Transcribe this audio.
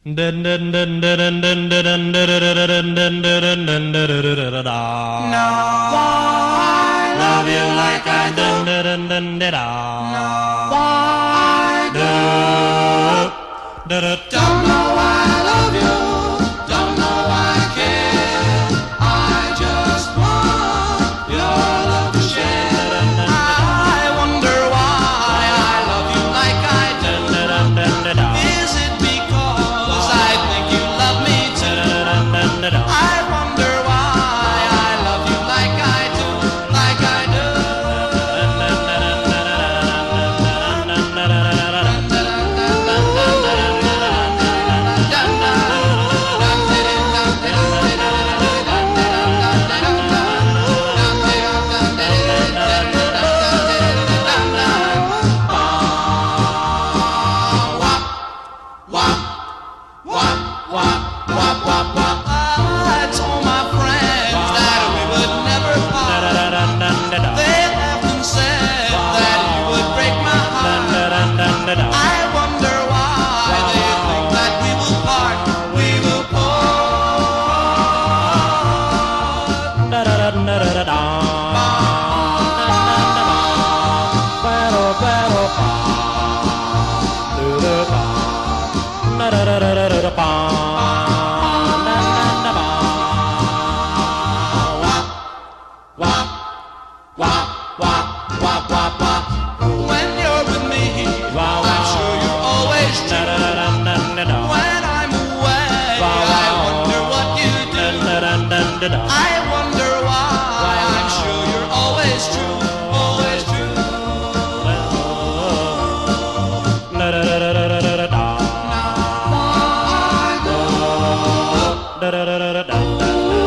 I love you like I do. Why do? Don't know why I love you. Don't know why I care. I just want your love to share. I wonder why I love you like I do. Is it because I think you love me too? I wonder why I love you like I do, like I do. I told my friends that we would never part. They laughed and said that you would break my heart. I wonder why they think that we will part. We will When you're with me, I'm sure you're always true. When I'm away, I wonder what you do. I wonder why. I'm sure you're always true, always true. Now I go.